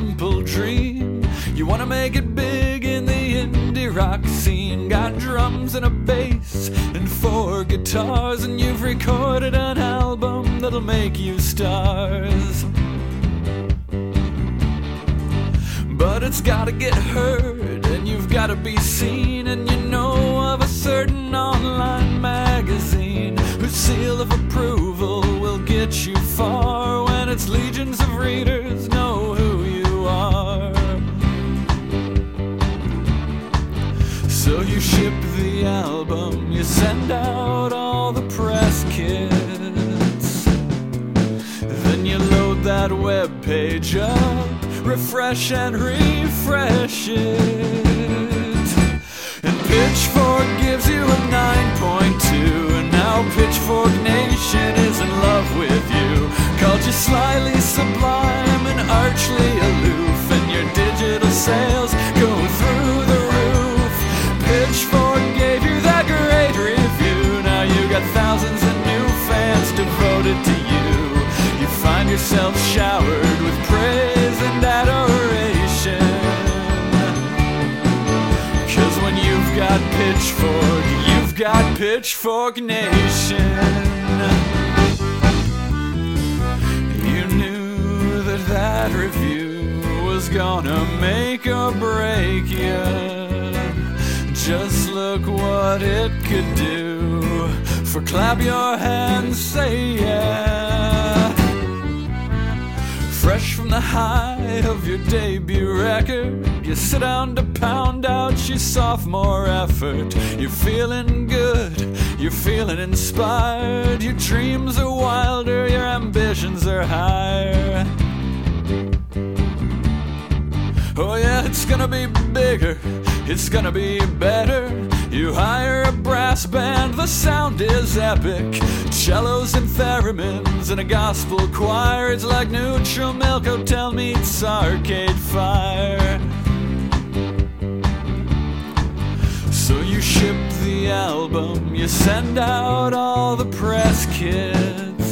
simple dream. You wanna make it big in the indie rock scene. Got drums and a bass and 4 guitars, and you've recorded an album that'll make you stars. But it's gotta get heard, and you've gotta be seen. And you know of a certain online magazine whose seal of approval will get you far, when its legions of readers know who you are. So you ship the album, you send out all the press kits, then you load that web page up, refresh and refresh it, and Pitchfork gives you a 9.2. And now Pitchfork Nation is in love with you, called you slyly sublime and archly aloof, and your digital sales go through the roof. Pitchfork gave you that great review, now you got thousands of new fans devoted to you. You find yourself showered with praise and adoration, 'cause when you've got Pitchfork, you've got Pitchfork Nation. You knew that that review was gonna make or break you. Just look what it could do, for clap your hands, say yeah. Fresh from the high of your debut record, you sit down to pound out your sophomore effort. You're feeling good, you're feeling inspired, your dreams are wilder, your ambitions are higher. Oh yeah, it's gonna be bigger, it's gonna be better. You hire a brass band, the sound is epic, cellos and theremins and a gospel choir. It's like Neutral Milk Hotel meets Arcade Fire. So you ship the album, you send out all the press kits,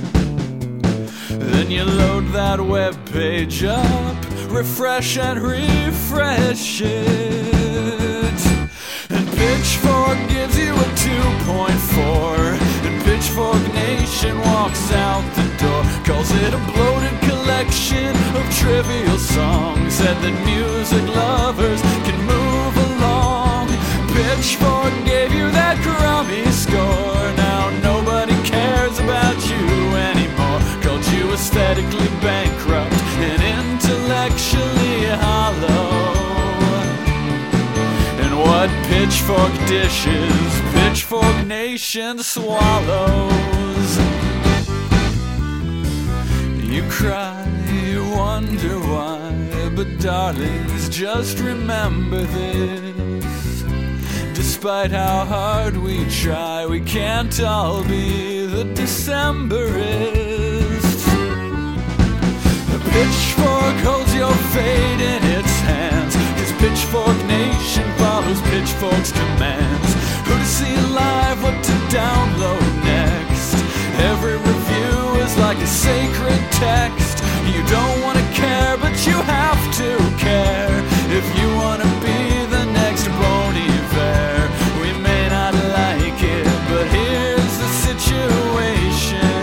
then you load that web page up, refresh and refresh it, and Pitchfork gives you a 2.4. And Pitchfork Nation walks out the door, calls it a bloated collection of trivial songs, said that music lovers can move along. Pitchfork gave you that crummy score, now nobody cares about you anymore, called you aesthetically bankrupt and intellectually hollow. And what Pitchfork dishes, Pitchfork Nation swallows. You cry, you wonder why, but darlings, just remember this: despite how hard we try, we can't all be the Decemberists. The Pitchfork holds your fate in its hands, 'cause Pitchfork Nation follows Pitchfork's commands. Who to see live, what to download next. Every review is like a sacred text. You don't want to care, but you have to care if you want to be the next Bon Iver. We may not like it, but here's the situation.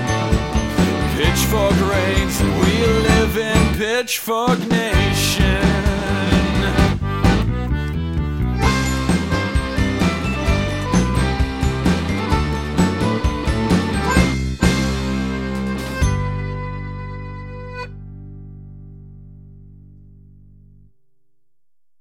Pitchfork reigns, and we live in Pitchfork Nation.